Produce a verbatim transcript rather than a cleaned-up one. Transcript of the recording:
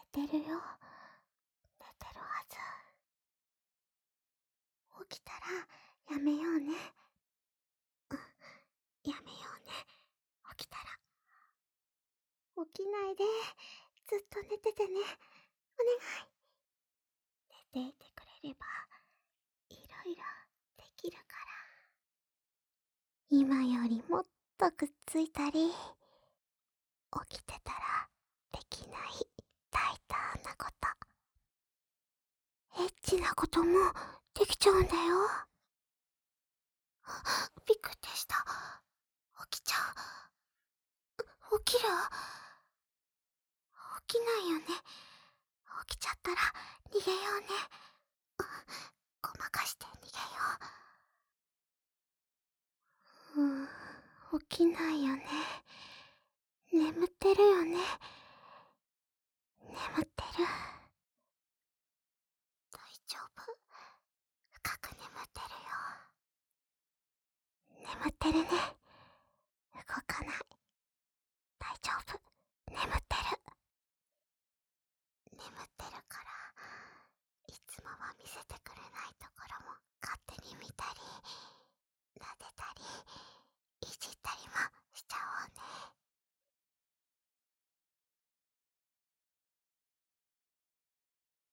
てるよ。寝てるはず。起きたらやめようね。うん、やめようね。起きたら。起きないで。ずっと寝ててね。お願い。寝ていてくれれば、いろいろできるから。今よりもっとくっついたり、起きてたらできない大胆なこと、エッチなこともできちゃうんだよ。びっくりした。起きちゃう。起きる？起きないよね。起きちゃったら逃げようね。ごまかして逃げよう。うん、起きないよね。眠ってるよね。眠ってる。大丈夫。深く眠ってるよ。眠ってるね。